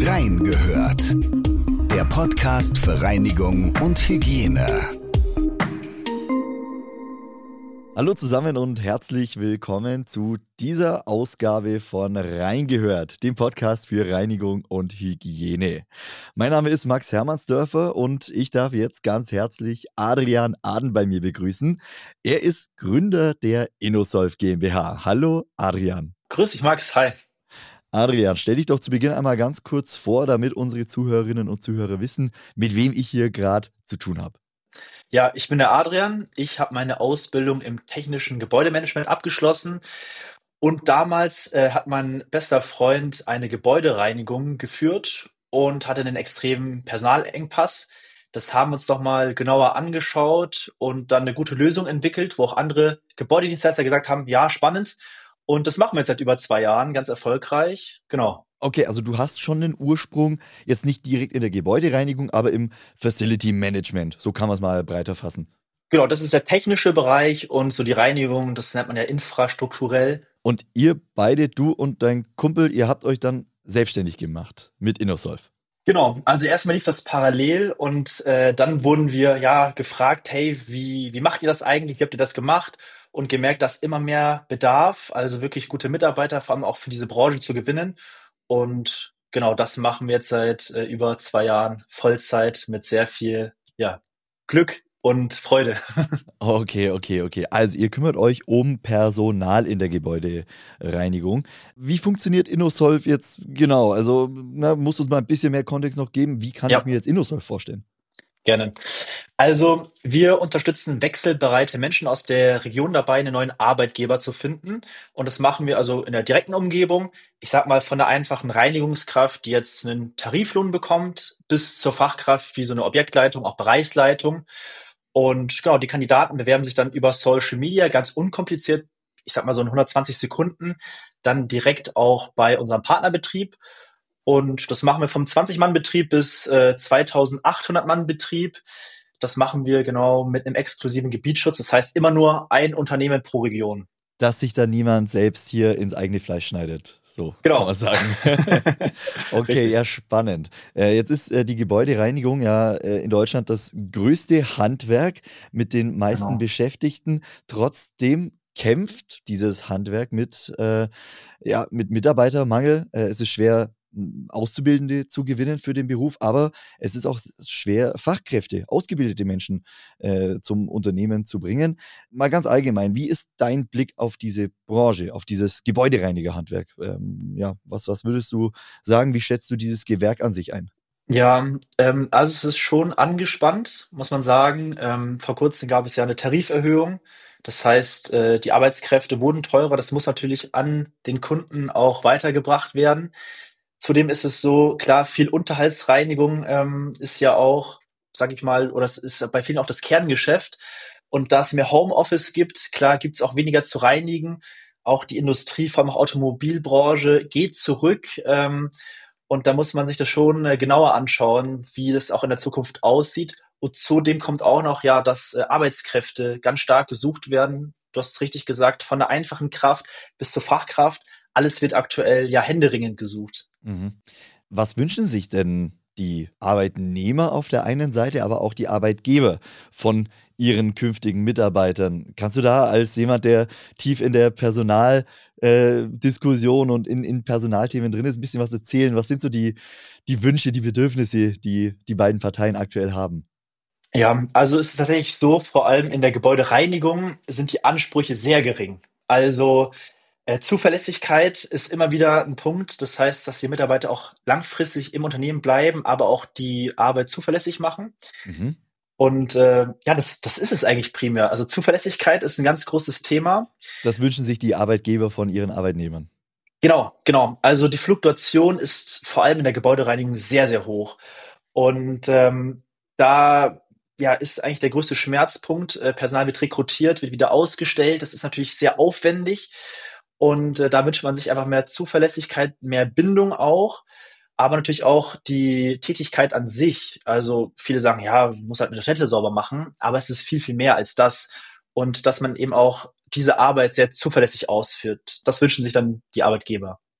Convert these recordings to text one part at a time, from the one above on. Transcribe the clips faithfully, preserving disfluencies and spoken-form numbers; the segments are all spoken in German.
Reingehört. Der Podcast für Reinigung und Hygiene. Hallo zusammen und herzlich willkommen zu dieser Ausgabe von Reingehört, dem Podcast für Reinigung und Hygiene. Mein Name ist Max Hermannsdörfer und ich darf jetzt ganz herzlich Adrian Aden bei mir begrüßen. Er ist Gründer der InnoSolv GmbH. Hallo Adrian. Grüß dich Max, hi. Adrian, stell dich doch zu Beginn einmal ganz kurz vor, damit unsere Zuhörerinnen und Zuhörer wissen, mit wem ich hier gerade zu tun habe. Ja, ich bin der Adrian. Ich habe meine Ausbildung im technischen Gebäudemanagement abgeschlossen und damals äh, hat mein bester Freund eine Gebäudereinigung geführt und hatte einen extremen Personalengpass. Das haben wir uns doch mal genauer angeschaut und dann eine gute Lösung entwickelt, wo auch andere Gebäudedienstleister gesagt haben, ja, spannend. Und das machen wir jetzt seit über zwei Jahren ganz erfolgreich. Genau. Okay, also du hast schon einen Ursprung, jetzt nicht direkt in der Gebäudereinigung, aber im Facility Management. So kann man es mal breiter fassen. Genau, das ist der technische Bereich und so die Reinigung, das nennt man ja infrastrukturell. Und ihr beide, du und dein Kumpel, ihr habt euch dann selbstständig gemacht mit InnoSolv. Genau, also erstmal lief das parallel und äh, dann wurden wir ja gefragt, hey, wie, wie macht ihr das eigentlich? Wie habt ihr das gemacht? Und gemerkt, dass immer mehr Bedarf, also wirklich gute Mitarbeiter, vor allem auch für diese Branche zu gewinnen. Und genau, das machen wir jetzt seit äh, über zwei Jahren Vollzeit mit sehr viel ja, Glück und Freude. Okay, okay, okay. Also ihr kümmert euch um Personal in der Gebäudereinigung. Wie funktioniert InnoSolv jetzt genau? Also na, musst du uns mal ein bisschen mehr Kontext noch geben. Wie kann Ja. ich mir jetzt InnoSolv vorstellen? Gerne. Also wir unterstützen wechselbereite Menschen aus der Region dabei, einen neuen Arbeitgeber zu finden. Und das machen wir also in der direkten Umgebung. Ich sag mal von der einfachen Reinigungskraft, die jetzt einen Tariflohn bekommt, bis zur Fachkraft wie so eine Objektleitung, auch Bereichsleitung. Und genau, die Kandidaten bewerben sich dann über Social Media ganz unkompliziert, ich sag mal so in hundertzwanzig Sekunden, dann direkt auch bei unserem Partnerbetrieb. Und das machen wir vom zwanzig-Mann-Betrieb bis äh, zweitausendachthundert-Mann-Betrieb. Das machen wir genau mit einem exklusiven Gebietsschutz. Das heißt immer nur ein Unternehmen pro Region. Dass sich da niemand selbst hier ins eigene Fleisch schneidet. So Genau. kann man sagen. Okay, Richtig. ja, spannend. Äh, jetzt ist äh, die Gebäudereinigung ja äh, in Deutschland das größte Handwerk mit den meisten Genau. Beschäftigten. Trotzdem kämpft dieses Handwerk mit, äh, ja, mit Mitarbeitermangel. Äh, es ist schwer, m, Auszubildende zu gewinnen für den Beruf, aber es ist auch s- schwer, Fachkräfte, ausgebildete Menschen äh, zum Unternehmen zu bringen. Mal ganz allgemein, wie ist dein Blick auf diese Branche, auf dieses Gebäudereinigerhandwerk? Ähm, ja, was, was würdest du sagen? Wie schätzt du dieses Gewerk an sich ein? Ja, ähm, also es ist schon angespannt, muss man sagen. Ähm, vor kurzem gab es ja eine Tariferhöhung. Das heißt, äh, die Arbeitskräfte wurden teurer. Das muss natürlich an den Kunden auch weitergebracht werden. Zudem ist es so, klar, viel Unterhaltsreinigung ähm, ist ja auch, sag ich mal, oder es ist bei vielen auch das Kerngeschäft. Und da es mehr Homeoffice gibt, klar, gibt es auch weniger zu reinigen. Auch die Industrie, vor allem auch Automobilbranche, geht zurück. Ähm, und da muss man sich das schon äh, genauer anschauen, wie das auch in der Zukunft aussieht. Und zudem kommt auch noch, ja, dass äh, Arbeitskräfte ganz stark gesucht werden. Du hast es richtig gesagt, von der einfachen Kraft bis zur Fachkraft. Alles wird aktuell ja händeringend gesucht. Mhm. Was wünschen sich denn die Arbeitnehmer auf der einen Seite, aber auch die Arbeitgeber von ihren künftigen Mitarbeitern? Kannst du da als jemand, der tief in der Personaldiskussion äh, Diskussion und in, in Personalthemen drin ist, ein bisschen was erzählen? Was sind so die, die Wünsche, die Bedürfnisse, die die beiden Parteien aktuell haben? Ja, also es ist tatsächlich so, vor allem in der Gebäudereinigung sind die Ansprüche sehr gering. Also äh, Zuverlässigkeit ist immer wieder ein Punkt. Das heißt, dass die Mitarbeiter auch langfristig im Unternehmen bleiben, aber auch die Arbeit zuverlässig machen. Mhm. Und äh, ja, das, das ist es eigentlich primär. Also Zuverlässigkeit ist ein ganz großes Thema. Das wünschen sich die Arbeitgeber von ihren Arbeitnehmern. Genau, genau. Also die Fluktuation ist vor allem in der Gebäudereinigung sehr, sehr hoch. Und ähm, da ja, ist eigentlich der größte Schmerzpunkt. Äh, Personal wird rekrutiert, wird wieder ausgestellt. Das ist natürlich sehr aufwendig. Und äh, da wünscht man sich einfach mehr Zuverlässigkeit, mehr Bindung auch, aber natürlich auch die Tätigkeit an sich. Also viele sagen, ja, man muss halt mit der Toilette sauber machen, aber es ist viel, viel mehr als das. Und dass man eben auch diese Arbeit sehr zuverlässig ausführt. Das wünschen sich dann die Arbeitgeber.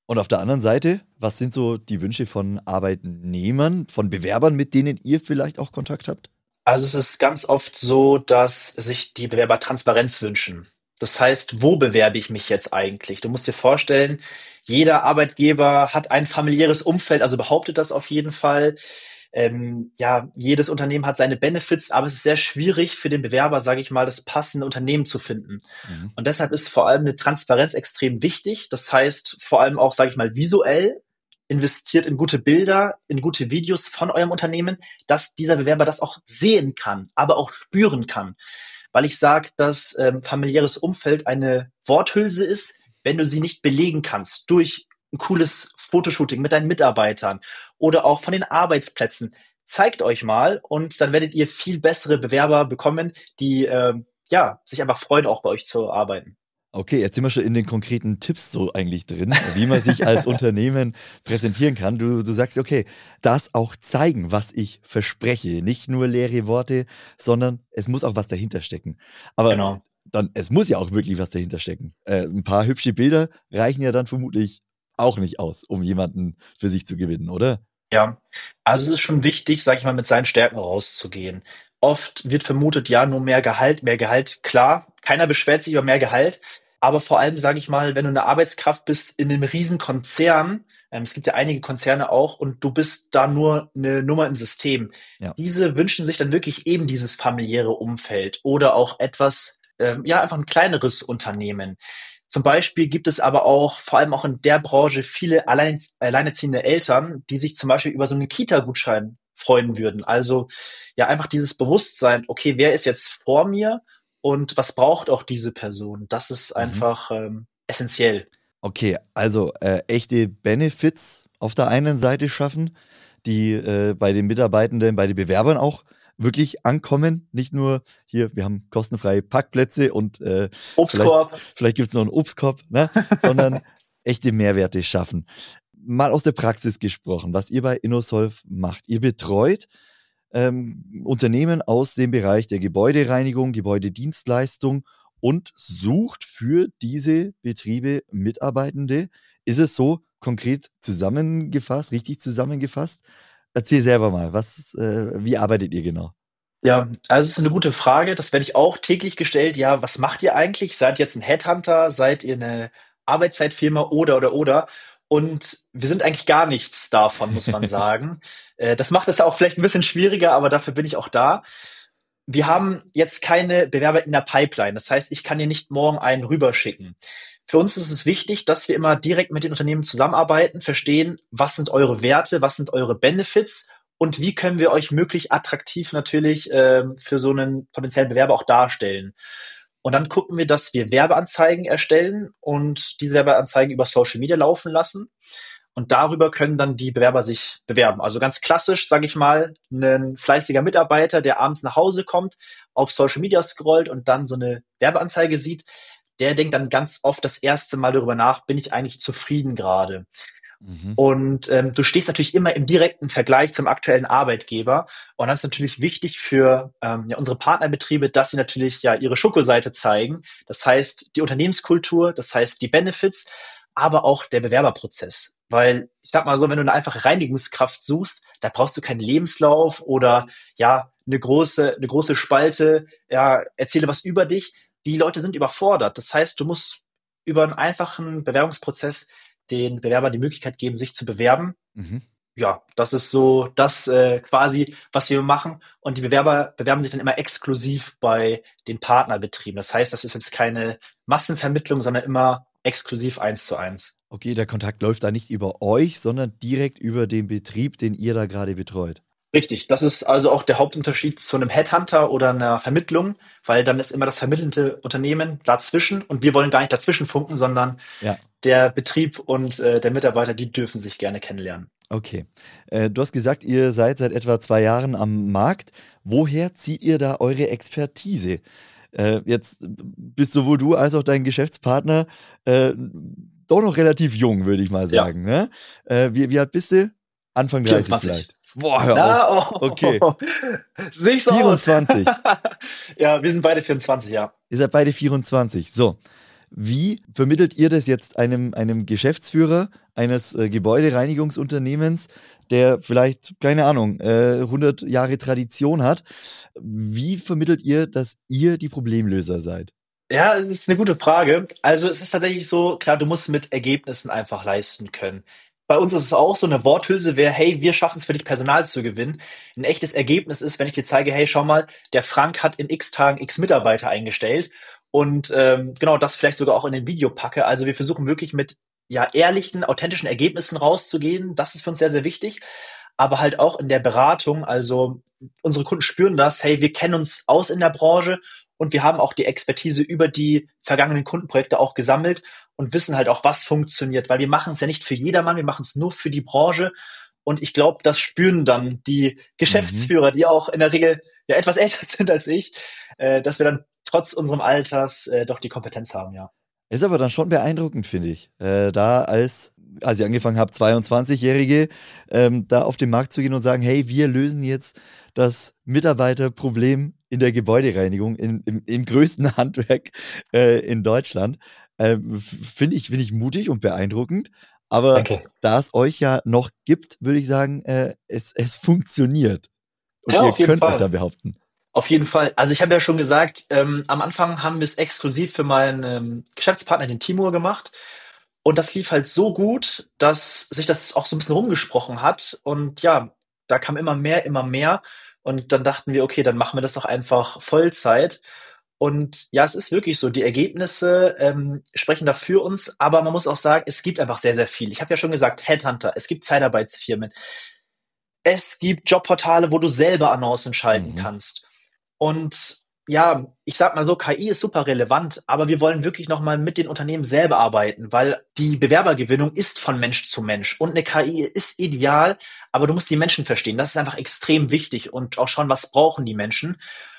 Und auf der anderen Seite, was sind so die Wünsche von Arbeitnehmern, von Bewerbern, mit denen ihr vielleicht auch Kontakt habt? Also es ist ganz oft so, dass sich die Bewerber Transparenz wünschen. Das heißt, wo bewerbe ich mich jetzt eigentlich? Du musst dir vorstellen, jeder Arbeitgeber hat ein familiäres Umfeld, also behauptet das auf jeden Fall. Ähm, ja, jedes Unternehmen hat seine Benefits, aber es ist sehr schwierig für den Bewerber, sage ich mal, das passende Unternehmen zu finden. Mhm. Und deshalb ist vor allem eine Transparenz extrem wichtig. Das heißt, vor allem auch, sage ich mal, visuell investiert in gute Bilder, in gute Videos von eurem Unternehmen, dass dieser Bewerber das auch sehen kann, aber auch spüren kann. Weil ich sage, dass ähm, familiäres Umfeld eine Worthülse ist, wenn du sie nicht belegen kannst durch ein cooles Fotoshooting mit deinen Mitarbeitern oder auch von den Arbeitsplätzen. Zeigt euch mal und dann werdet ihr viel bessere Bewerber bekommen, die ähm, ja sich einfach freuen, auch bei euch zu arbeiten. Okay, jetzt sind wir schon in den konkreten Tipps so eigentlich drin, wie man sich als Unternehmen präsentieren kann. Du, du sagst, okay, das auch zeigen, was ich verspreche. Nicht nur leere Worte, sondern es muss auch was dahinter stecken. Aber Genau. dann, es muss ja auch wirklich was dahinter stecken. Äh, ein paar hübsche Bilder reichen ja dann vermutlich auch nicht aus, um jemanden für sich zu gewinnen, oder? Ja, also es ist schon wichtig, sage ich mal, mit seinen Stärken rauszugehen. Oft wird vermutet, ja, nur mehr Gehalt, mehr Gehalt. Klar, keiner beschwert sich über mehr Gehalt. Aber vor allem, sage ich mal, wenn du eine Arbeitskraft bist in einem riesen Konzern, ähm, es gibt ja einige Konzerne auch, und du bist da nur eine Nummer im System. Ja. Diese wünschen sich dann wirklich eben dieses familiäre Umfeld oder auch etwas, ähm, ja, einfach ein kleineres Unternehmen. Zum Beispiel gibt es aber auch, vor allem auch in der Branche, viele allein, alleinerziehende Eltern, die sich zum Beispiel über so einen Kita-Gutschein freuen würden. Also ja, einfach dieses Bewusstsein, okay, wer ist jetzt vor mir und was braucht auch diese Person? Das ist Mhm. einfach ähm, essentiell. Okay, also äh, echte Benefits auf der einen Seite schaffen, die äh, bei den Mitarbeitenden, bei den Bewerbern auch wirklich ankommen. Nicht nur hier, wir haben kostenfreie Parkplätze und äh, Obstkorb. vielleicht, vielleicht gibt es noch einen Obstkorb, ne? Sondern echte Mehrwerte schaffen. Mal aus der Praxis gesprochen, was ihr bei InnoSolv macht. Ihr betreut ähm, Unternehmen aus dem Bereich der Gebäudereinigung, Gebäudedienstleistung und sucht für diese Betriebe Mitarbeitende. Ist es so konkret zusammengefasst, richtig zusammengefasst? Erzähl selber mal, was, äh, wie arbeitet ihr genau? Ja, also es ist eine gute Frage. Das werde ich auch täglich gestellt. Ja, was macht ihr eigentlich? Seid ihr jetzt ein Headhunter? Seid ihr eine Arbeitszeitfirma oder oder oder? Und wir sind eigentlich gar nichts davon, muss man sagen. Äh, das macht es auch vielleicht ein bisschen schwieriger, aber dafür bin ich auch da. Wir haben jetzt keine Bewerber in der Pipeline. Das heißt, ich kann dir nicht morgen einen rüberschicken. Für uns ist es wichtig, dass wir immer direkt mit den Unternehmen zusammenarbeiten, verstehen, was sind eure Werte, was sind eure Benefits und wie können wir euch möglich attraktiv natürlich ähm, für so einen potenziellen Bewerber auch darstellen. Und dann gucken wir, dass wir Werbeanzeigen erstellen und die Werbeanzeigen über Social Media laufen lassen. Und darüber können dann die Bewerber sich bewerben. Also ganz klassisch, sage ich mal, ein fleißiger Mitarbeiter, der abends nach Hause kommt, auf Social Media scrollt und dann so eine Werbeanzeige sieht, der denkt dann ganz oft das erste Mal darüber nach, bin ich eigentlich zufrieden gerade? Mhm. Und ähm, du stehst natürlich immer im direkten Vergleich zum aktuellen Arbeitgeber. Und das ist natürlich wichtig für ähm, ja, unsere Partnerbetriebe, dass sie natürlich ja ihre Schokoseite zeigen. Das heißt, die Unternehmenskultur, das heißt die Benefits, aber auch der Bewerberprozess. Weil ich sag mal so, wenn du eine einfache Reinigungskraft suchst, da brauchst du keinen Lebenslauf oder ja eine große eine große Spalte. Ja, erzähle was über dich. Die Leute sind überfordert. Das heißt, du musst über einen einfachen Bewerbungsprozess den Bewerbern die Möglichkeit geben, sich zu bewerben. Mhm. Ja, das ist so das äh, quasi, was wir machen. Und die Bewerber bewerben sich dann immer exklusiv bei den Partnerbetrieben. Das heißt, das ist jetzt keine Massenvermittlung, sondern immer exklusiv eins zu eins. Okay, der Kontakt läuft da nicht über euch, sondern direkt über den Betrieb, den ihr da gerade betreut. Richtig, das ist also auch der Hauptunterschied zu einem Headhunter oder einer Vermittlung, weil dann ist immer das vermittelnde Unternehmen dazwischen und wir wollen gar nicht dazwischen funken, sondern Ja. der Betrieb und äh, der Mitarbeiter, die dürfen sich gerne kennenlernen. Okay. Äh, du hast gesagt, ihr seid seit etwa zwei Jahren am Markt. Woher zieht ihr da eure Expertise? Äh, jetzt bist sowohl du als auch dein Geschäftspartner äh, doch noch relativ jung, würde ich mal Ja. sagen. Ne? Äh, wie, wie alt bist du? Anfang dreißig vierundzwanzig. vielleicht. Boah, hör Na, auf. oh, Okay. Ist nicht so vierundzwanzig. aus. Ja, wir sind beide vierundzwanzig, ja. Ihr seid beide vierundzwanzig. So. Wie vermittelt ihr das jetzt einem, einem Geschäftsführer eines äh, Gebäudereinigungsunternehmens, der vielleicht, keine Ahnung, äh, hundert Jahre Tradition hat? Wie vermittelt ihr, dass ihr die Problemlöser seid? Ja, es ist eine gute Frage. Also, es ist tatsächlich so, klar, du musst mit Ergebnissen einfach leisten können. Bei uns ist es auch so, eine Worthülse wäre: „Hey, wir schaffen es für dich, Personal zu gewinnen.“ Ein echtes Ergebnis ist, wenn ich dir zeige: „Hey, schau mal, der Frank hat in X Tagen X Mitarbeiter eingestellt“, und, ähm, genau das vielleicht sogar auch in ein Video packe. Also, wir versuchen wirklich mit, ja, ehrlichen, authentischen Ergebnissen rauszugehen. Das ist für uns sehr, sehr wichtig. Aber halt auch in der Beratung, also, unsere Kunden spüren das: „Hey, wir kennen uns aus in der Branche und wir haben auch die Expertise über die vergangenen Kundenprojekte auch gesammelt und wissen halt auch, was funktioniert, weil wir machen es ja nicht für jedermann, wir machen es nur für die Branche. Und ich glaube, das spüren dann die Mhm. Geschäftsführer, die auch in der Regel ja etwas älter sind als ich, äh, dass wir dann trotz unserem Alters äh, doch die Kompetenz haben, ja. Ist aber dann schon beeindruckend, finde ich, äh, da als, als ihr angefangen habt, zweiundzwanzig-Jährige, ähm, da auf den Markt zu gehen und sagen, hey, wir lösen jetzt das Mitarbeiterproblem in der Gebäudereinigung, in, im, im größten Handwerk äh, in Deutschland. Ähm, f- finde ich, finde ich mutig und beeindruckend. Aber Danke. da es euch ja noch gibt, würde ich sagen, äh, es, es funktioniert. Und Ja, ihr auf jeden könnt euch da Fall. behaupten. Auf jeden Fall. Also ich habe ja schon gesagt, ähm, am Anfang haben wir es exklusiv für meinen ähm, Geschäftspartner, den Timur, gemacht. Und das lief halt so gut, dass sich das auch so ein bisschen rumgesprochen hat. Und ja, da kam immer mehr, immer mehr. Und dann dachten wir, okay, dann machen wir das doch einfach Vollzeit. Und ja, es ist wirklich so, die Ergebnisse ähm, sprechen da für uns, aber man muss auch sagen, es gibt einfach sehr, sehr viel. Ich habe ja schon gesagt, Headhunter, es gibt Zeitarbeitsfirmen, es gibt Jobportale, wo du selber Annoncen schalten Mhm. kannst. Und ja, ich sag mal so, K I ist super relevant, aber wir wollen wirklich nochmal mit den Unternehmen selber arbeiten, weil die Bewerbergewinnung ist von Mensch zu Mensch. Und eine K I ist ideal, aber du musst die Menschen verstehen. Das ist einfach extrem wichtig und auch schauen, was brauchen die Menschen.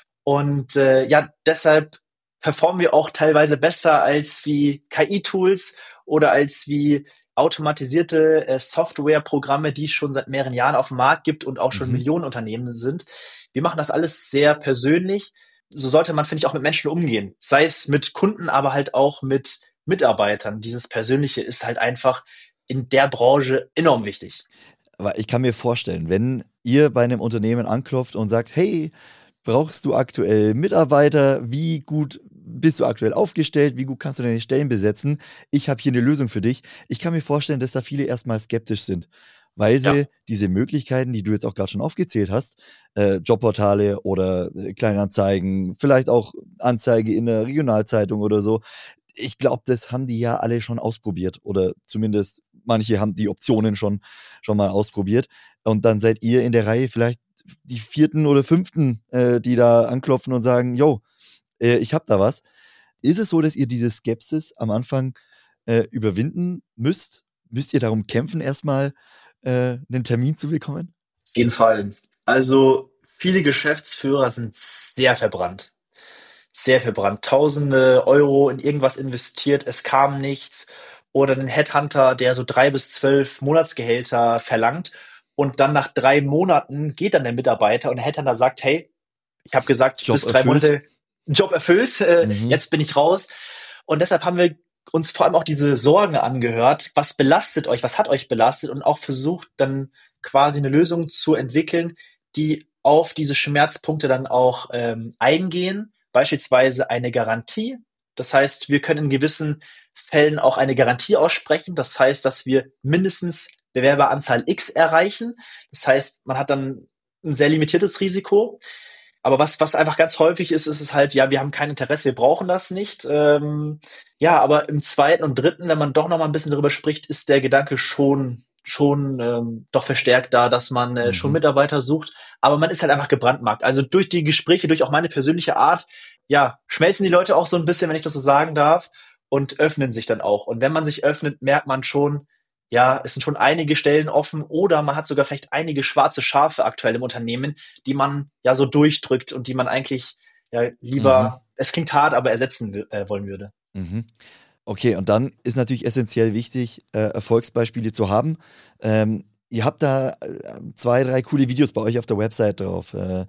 Und äh, ja, deshalb performen wir auch teilweise besser als wie K I-Tools oder als wie automatisierte äh, Softwareprogramme, die es schon seit mehreren Jahren auf dem Markt gibt und auch schon Mhm. Millionen Unternehmen sind. Wir machen das alles sehr persönlich. So sollte man, finde ich, auch mit Menschen umgehen. Sei es mit Kunden, aber halt auch mit Mitarbeitern. Dieses Persönliche ist halt einfach in der Branche enorm wichtig. Aber ich kann mir vorstellen, wenn ihr bei einem Unternehmen anklopft und sagt, hey, brauchst du aktuell Mitarbeiter? Wie gut bist du aktuell aufgestellt? Wie gut kannst du deine Stellen besetzen? Ich habe hier eine Lösung für dich. Ich kann mir vorstellen, dass da viele erstmal skeptisch sind, weil sie Ja, diese Möglichkeiten, die du jetzt auch gerade schon aufgezählt hast, äh, Jobportale oder äh, Kleinanzeigen, vielleicht auch Anzeige in der Regionalzeitung oder so, ich glaube, das haben die ja alle schon ausprobiert oder zumindest manche haben die Optionen schon, schon mal ausprobiert. Und dann seid ihr in der Reihe vielleicht die vierten oder fünften, äh, die da anklopfen und sagen, yo, äh, ich hab da was. Ist es so, dass ihr diese Skepsis am Anfang äh, überwinden müsst? Müsst ihr darum kämpfen, erstmal äh, einen Termin zu bekommen? auf jeden Fall. Also viele Geschäftsführer sind sehr verbrannt. Sehr verbrannt. Tausende Euro in irgendwas investiert, es kam nichts. Oder einen Headhunter, der so drei bis zwölf Monatsgehälter verlangt. Und dann nach drei Monaten geht dann der Mitarbeiter und der Headhunter sagt, hey, ich habe gesagt, Job bis drei erfüllt? Monate Job erfüllt, äh, Mhm. jetzt bin ich raus. Und deshalb haben wir uns vor allem auch diese Sorgen angehört. Was belastet euch? Was hat euch belastet? Und auch versucht dann quasi eine Lösung zu entwickeln, die auf diese Schmerzpunkte dann auch ähm, eingehen. Beispielsweise eine Garantie. Das heißt, wir können in gewissen Fällen auch eine Garantie aussprechen. Das heißt, dass wir mindestens Bewerberanzahl X erreichen. Das heißt, man hat dann ein sehr limitiertes Risiko. Aber was, was einfach ganz häufig ist, ist es halt, ja, wir haben kein Interesse, wir brauchen das nicht. Ähm, ja, aber im zweiten und dritten, wenn man doch noch mal ein bisschen drüber spricht, ist der Gedanke schon, schon ähm, doch verstärkt da, dass man äh, schon Mhm. Mitarbeiter sucht. Aber man ist halt einfach gebrandmarkt. Also durch die Gespräche, durch auch meine persönliche Art, ja, schmelzen die Leute auch so ein bisschen, wenn ich das so sagen darf, und öffnen sich dann auch. Und wenn man sich öffnet, merkt man schon, ja, es sind schon einige Stellen offen oder man hat sogar vielleicht einige schwarze Schafe aktuell im Unternehmen, die man ja so durchdrückt und die man eigentlich ja Mhm. lieber, es klingt hart, aber ersetzen wi- äh, wollen würde. Mhm. Okay, und dann ist natürlich essentiell wichtig, äh, Erfolgsbeispiele zu haben. Ähm, ihr habt da äh, zwei, drei coole Videos bei euch auf der Website drauf. Äh,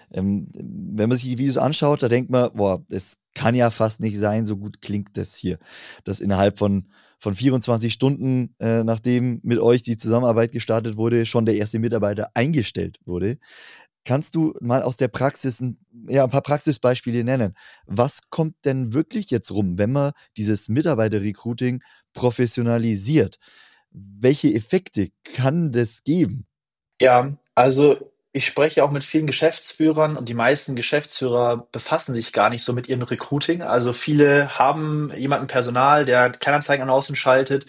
Ähm, wenn man sich die Videos anschaut, da denkt man, boah, das kann ja fast nicht sein, so gut klingt das hier. Dass innerhalb von, von vierundzwanzig Stunden, äh, nachdem mit euch die Zusammenarbeit gestartet wurde, schon der erste Mitarbeiter eingestellt wurde. Kannst du mal aus der Praxis ein, ja, ein paar Praxisbeispiele nennen? Was kommt denn wirklich jetzt rum, wenn man dieses Mitarbeiter-Recruiting professionalisiert? Welche Effekte kann das geben? Ja, also ich spreche auch mit vielen Geschäftsführern und die meisten Geschäftsführer befassen sich gar nicht so mit ihrem Recruiting. Also viele haben jemanden Personal, der Kleinanzeigen an außen schaltet,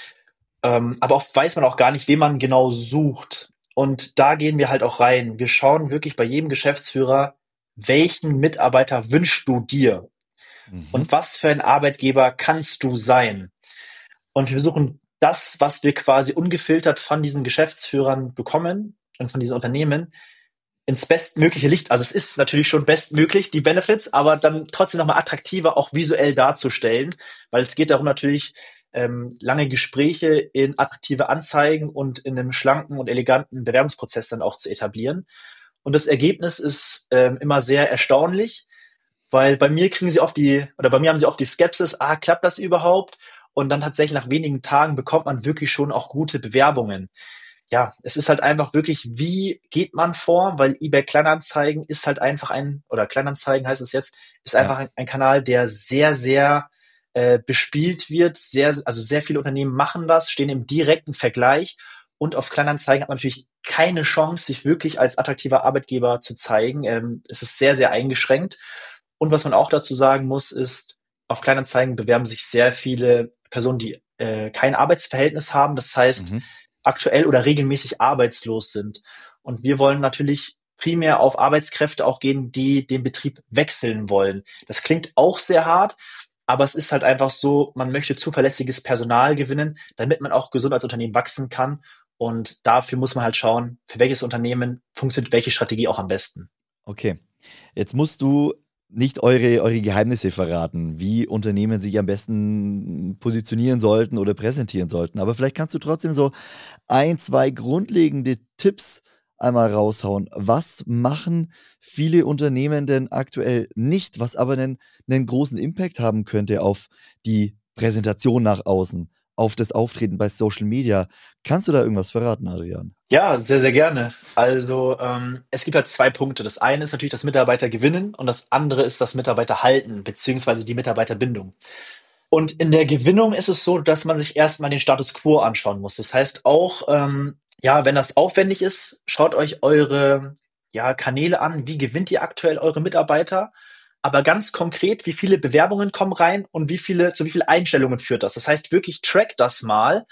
ähm, aber oft weiß man auch gar nicht, wen man genau sucht. Und da gehen wir halt auch rein. Wir schauen wirklich bei jedem Geschäftsführer, welchen Mitarbeiter wünschst du dir Mhm. und was für ein Arbeitgeber kannst du sein? Und wir versuchen das, was wir quasi ungefiltert von diesen Geschäftsführern bekommen und von diesen Unternehmen, ins bestmögliche Licht. Also es ist natürlich schon bestmöglich, die Benefits, aber dann trotzdem nochmal attraktiver auch visuell darzustellen, weil es geht darum natürlich, ähm, lange Gespräche in attraktive Anzeigen und in einem schlanken und eleganten Bewerbungsprozess dann auch zu etablieren. Und das Ergebnis ist ähm, immer sehr erstaunlich, weil bei mir kriegen sie oft die, oder bei mir haben sie oft die Skepsis, ah, klappt das überhaupt? Und dann tatsächlich nach wenigen Tagen bekommt man wirklich schon auch gute Bewerbungen. Ja, es ist halt einfach wirklich, wie geht man vor? Weil eBay Kleinanzeigen ist halt einfach ein, oder Kleinanzeigen heißt es jetzt, ist Ja. einfach ein, ein Kanal, der sehr, sehr äh, bespielt wird. Sehr, also sehr viele Unternehmen machen das, stehen im direkten Vergleich. Und auf Kleinanzeigen hat man natürlich keine Chance, sich wirklich als attraktiver Arbeitgeber zu zeigen. Ähm, es ist sehr, sehr eingeschränkt. Und was man auch dazu sagen muss, ist, auf Kleinanzeigen bewerben sich sehr viele Personen, die äh, kein Arbeitsverhältnis haben. Das heißt, Mhm. aktuell oder regelmäßig arbeitslos sind. Und wir wollen natürlich primär auf Arbeitskräfte auch gehen, die den Betrieb wechseln wollen. Das klingt auch sehr hart, aber es ist halt einfach so, man möchte zuverlässiges Personal gewinnen, damit man auch gesund als Unternehmen wachsen kann. Und dafür muss man halt schauen, für welches Unternehmen funktioniert welche Strategie auch am besten. Okay. Jetzt musst du nicht eure, eure Geheimnisse verraten, wie Unternehmen sich am besten positionieren sollten oder präsentieren sollten. Aber vielleicht kannst du trotzdem so ein, zwei grundlegende Tipps einmal raushauen. Was machen viele Unternehmen denn aktuell nicht, was aber einen, einen großen Impact haben könnte auf die Präsentation nach außen, auf das Auftreten bei Social Media? Kannst du da irgendwas verraten, Adrian? Ja, sehr, sehr gerne. Also ähm, es gibt halt zwei Punkte. Das eine ist natürlich das Mitarbeiter gewinnen und das andere ist das Mitarbeiter halten, beziehungsweise die Mitarbeiterbindung. Und in der Gewinnung ist es so, dass man sich erstmal den Status quo anschauen muss. Das heißt auch, ähm, ja, wenn das aufwendig ist, schaut euch eure ja, Kanäle an. Wie gewinnt ihr aktuell eure Mitarbeiter? Aber ganz konkret, wie viele Bewerbungen kommen rein und wie viele, zu wie vielen Einstellungen führt das? Das heißt wirklich, trackt das mal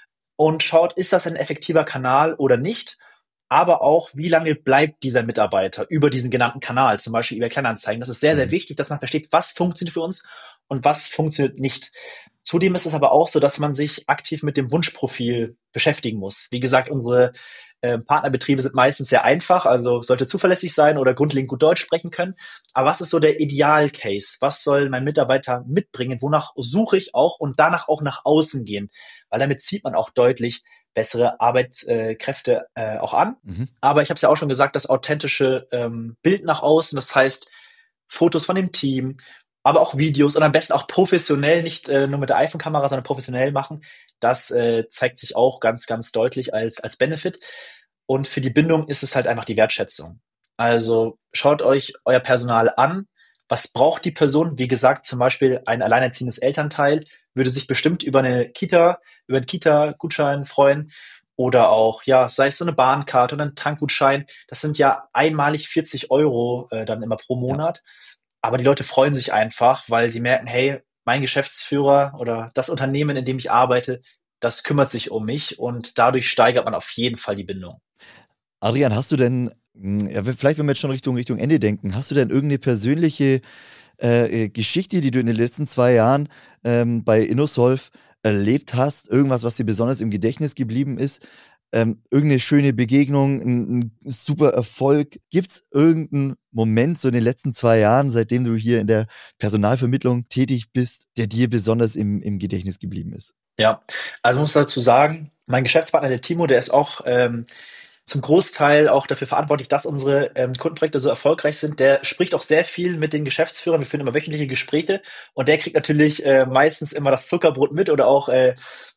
und schaut, ist das ein effektiver Kanal oder nicht? Aber auch, wie lange bleibt dieser Mitarbeiter über diesen genannten Kanal, zum Beispiel über Kleinanzeigen. Das ist sehr, sehr Mhm. wichtig, dass man versteht, was funktioniert für uns und was funktioniert nicht. Zudem ist es aber auch so, dass man sich aktiv mit dem Wunschprofil beschäftigen muss. Wie gesagt, unsere äh, Partnerbetriebe sind meistens sehr einfach, also sollte zuverlässig sein oder grundlegend gut Deutsch sprechen können. Aber was ist so der Idealcase? Was soll mein Mitarbeiter mitbringen? Wonach suche ich auch und danach auch nach außen gehen? Weil damit zieht man auch deutlich bessere Arbeitskräfte äh, auch an. Mhm. Aber ich habe es ja auch schon gesagt, das authentische ähm, Bild nach außen, das heißt Fotos von dem Team, aber auch Videos und am besten auch professionell, nicht äh, nur mit der iPhone-Kamera, sondern professionell machen. Das äh, zeigt sich auch ganz, ganz deutlich als, als Benefit. Und für die Bindung ist es halt einfach die Wertschätzung. Also schaut euch euer Personal an. Was braucht die Person? Wie gesagt, zum Beispiel ein alleinerziehendes Elternteil würde sich bestimmt über eine Kita, über einen Kita-Gutschein freuen. Oder auch, ja, sei es so eine Bahnkarte oder ein Tankgutschein. Das sind ja einmalig vierzig Euro äh, dann immer pro Ja. Monat. Aber die Leute freuen sich einfach, weil sie merken, hey, mein Geschäftsführer oder das Unternehmen, in dem ich arbeite, das kümmert sich um mich und dadurch steigert man auf jeden Fall die Bindung. Adrian, hast du denn, mh, ja, vielleicht wenn wir jetzt schon Richtung, Richtung Ende denken, hast du denn irgendeine persönliche äh, äh, Geschichte, die du in den letzten zwei Jahren ähm, bei InnoSolve erlebt hast? Irgendwas, was dir besonders im Gedächtnis geblieben ist? Ähm, irgendeine schöne Begegnung, ein, ein super Erfolg? Gibt es irgendeinen Moment so in den letzten zwei Jahren, seitdem du hier in der Personalvermittlung tätig bist, der dir besonders im, im Gedächtnis geblieben ist? Ja, also muss dazu sagen, mein Geschäftspartner, der Timo, der ist auch ähm, zum Großteil auch dafür verantwortlich, dass unsere ähm, Kundenprojekte so erfolgreich sind. Der spricht auch sehr viel mit den Geschäftsführern. Wir führen immer wöchentliche Gespräche und der kriegt natürlich äh, meistens immer das Zuckerbrot mit oder auch äh,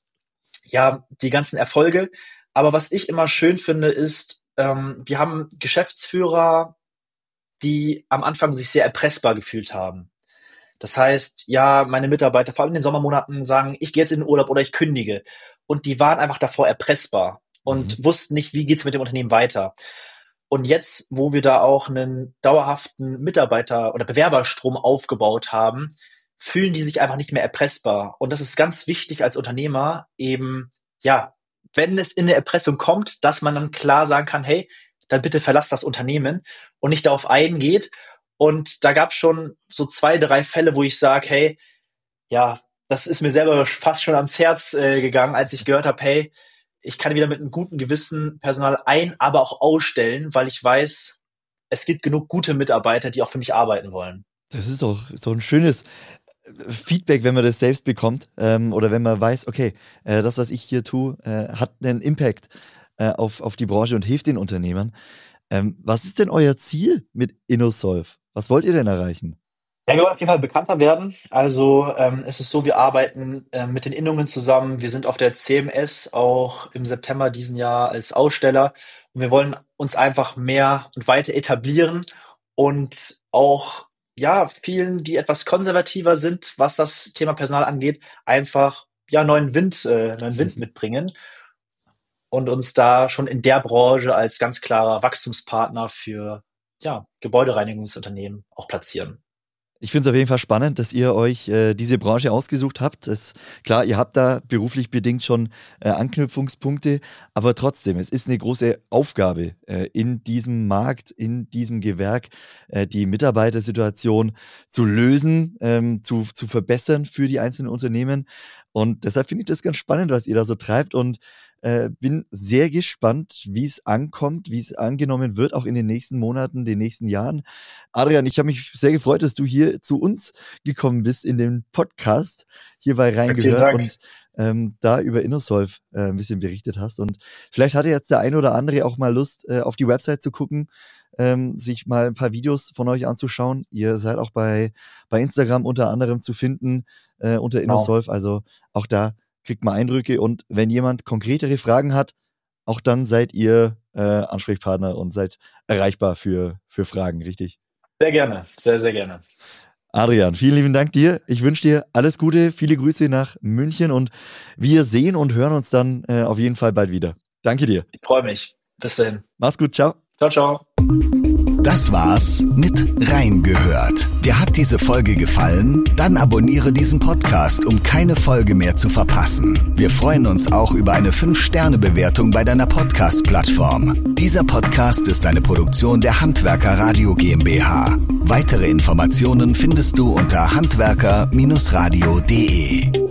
ja die ganzen Erfolge. Aber was ich immer schön finde, ist, ähm, wir haben Geschäftsführer, die am Anfang sich sehr erpressbar gefühlt haben. Das heißt, ja, meine Mitarbeiter, vor allem in den Sommermonaten, sagen, ich gehe jetzt in den Urlaub oder ich kündige. Und die waren einfach davor erpressbar und mhm. wussten nicht, wie geht's mit dem Unternehmen weiter. Und jetzt, wo wir da auch einen dauerhaften Mitarbeiter- oder Bewerberstrom aufgebaut haben, fühlen die sich einfach nicht mehr erpressbar. Und das ist ganz wichtig als Unternehmer, eben, ja, wenn es in eine Erpressung kommt, dass man dann klar sagen kann, hey, dann bitte verlass das Unternehmen und nicht darauf eingeht. Und da gab es schon so zwei, drei Fälle, wo ich sage, hey, ja, das ist mir selber fast schon ans Herz äh, gegangen, als ich gehört habe, hey, ich kann wieder mit einem guten Gewissen Personal ein, aber auch ausstellen, weil ich weiß, es gibt genug gute Mitarbeiter, die auch für mich arbeiten wollen. Das ist doch so ein schönes Feedback, wenn man das selbst bekommt ähm, oder wenn man weiß, okay, äh, das, was ich hier tue, äh, hat einen Impact äh, auf, auf die Branche und hilft den Unternehmern. Ähm, was ist denn euer Ziel mit InnoSolve? Was wollt ihr denn erreichen? Ja, wir wollen auf jeden Fall bekannter werden. Also ähm, es ist so, wir arbeiten äh, mit den Innungen zusammen. Wir sind auf der C M S auch im September diesen Jahr als Aussteller. Und wir wollen uns einfach mehr und weiter etablieren und auch ja vielen, die etwas konservativer sind, was das Thema Personal angeht, einfach ja neuen Wind, äh, neuen Wind mitbringen und uns da schon in der Branche als ganz klarer Wachstumspartner für ja Gebäudereinigungsunternehmen auch platzieren. Ich finde es auf jeden Fall spannend, dass ihr euch äh, diese Branche ausgesucht habt. Das, klar, ihr habt da beruflich bedingt schon äh, Anknüpfungspunkte, aber trotzdem, es ist eine große Aufgabe äh, in diesem Markt, in diesem Gewerk, äh, die Mitarbeitersituation zu lösen, ähm, zu, zu verbessern für die einzelnen Unternehmen. Und deshalb finde ich das ganz spannend, was ihr da so treibt und Äh, bin sehr gespannt, wie es ankommt, wie es angenommen wird, auch in den nächsten Monaten, den nächsten Jahren. Adrian, ich habe mich sehr gefreut, dass du hier zu uns gekommen bist in den Podcast, hier bei Reingehört und ähm, da über InnoSolve äh, ein bisschen berichtet hast. Und vielleicht hatte jetzt der ein oder andere auch mal Lust, äh, auf die Website zu gucken, ähm, sich mal ein paar Videos von euch anzuschauen. Ihr seid auch bei, bei Instagram unter anderem zu finden, äh, unter InnoSolve. Genau. Also auch da kriegt mal Eindrücke und wenn jemand konkretere Fragen hat, auch dann seid ihr äh, Ansprechpartner und seid erreichbar für, für Fragen, richtig? Sehr gerne, sehr, sehr gerne. Adrian, vielen lieben Dank dir. Ich wünsche dir alles Gute, viele Grüße nach München und wir sehen und hören uns dann äh, auf jeden Fall bald wieder. Danke dir. Ich freue mich. Bis dahin. Mach's gut, ciao. Ciao, ciao. Das war's mit Reingehört. Dir hat diese Folge gefallen? Dann abonniere diesen Podcast, um keine Folge mehr zu verpassen. Wir freuen uns auch über eine fünf Sterne Bewertung bei deiner Podcast-Plattform. Dieser Podcast ist eine Produktion der Handwerker Radio GmbH. Weitere Informationen findest du unter handwerker Bindestrich radio punkt de.